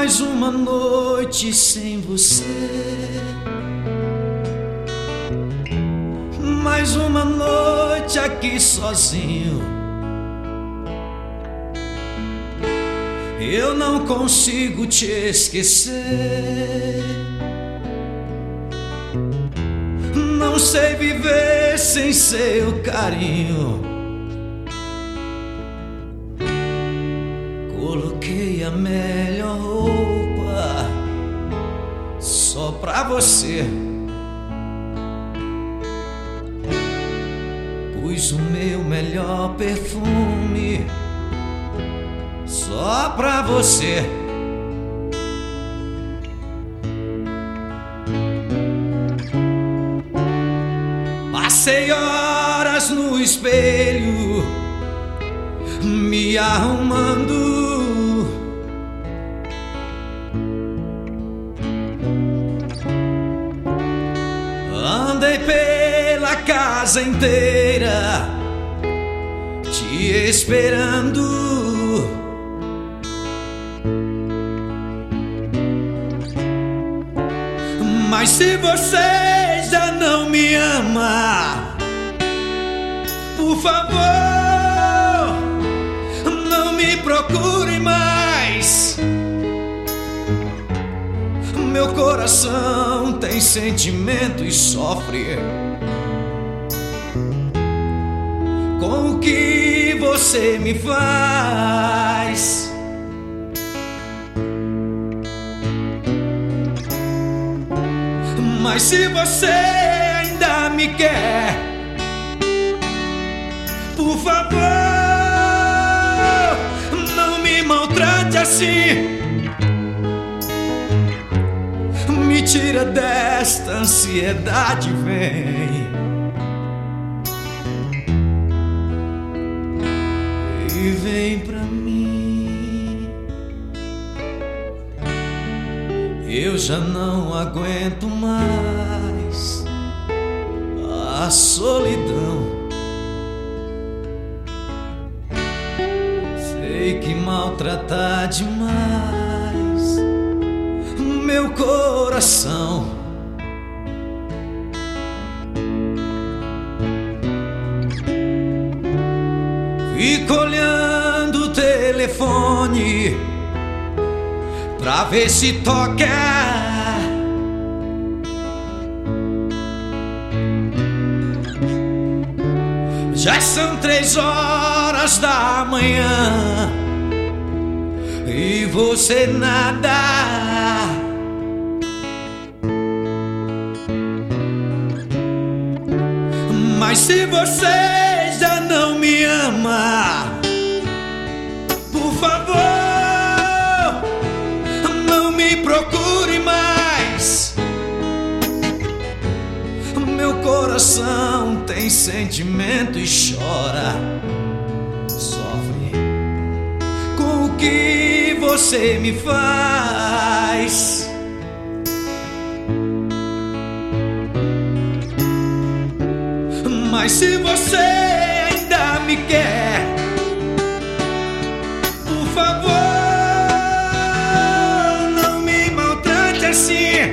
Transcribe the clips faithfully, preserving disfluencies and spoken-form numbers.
Mais uma noite sem você, mais uma noite aqui sozinho. Eu não consigo te esquecer. Não sei viver sem seu carinho. Coloquei a melhor roupa só pra você. Pus o meu melhor perfume só pra você. Passei horas no espelho me arrumando. Andei pela casa inteira te esperando. Mas se você já não me ama, por favor, não me procure mais. Meu coração tem sentimento e sofre com o que você me faz. Mas se você ainda me quer, por favor, não me maltrate assim. Me tira desta ansiedade, vem e vem pra mim. Eu já não aguento mais a solidão. Sei que maltrata demais meu coração. Fico olhando o telefone pra ver se toca. Já são três horas da manhã e você nada. Mas se você já não me ama, por favor, não me procure mais. Meu coração tem sentimento e chora, sofre com o que você me faz. Mas se você ainda me quer, por favor, não me maltrate assim.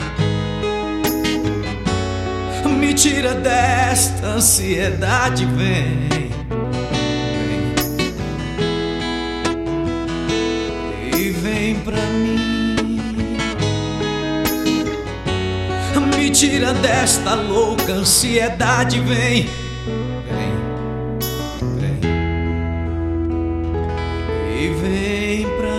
Me tira desta ansiedade, vem, vem e vem pra mim. Me tira desta louca ansiedade, vem, vem, vem e vem pra mim.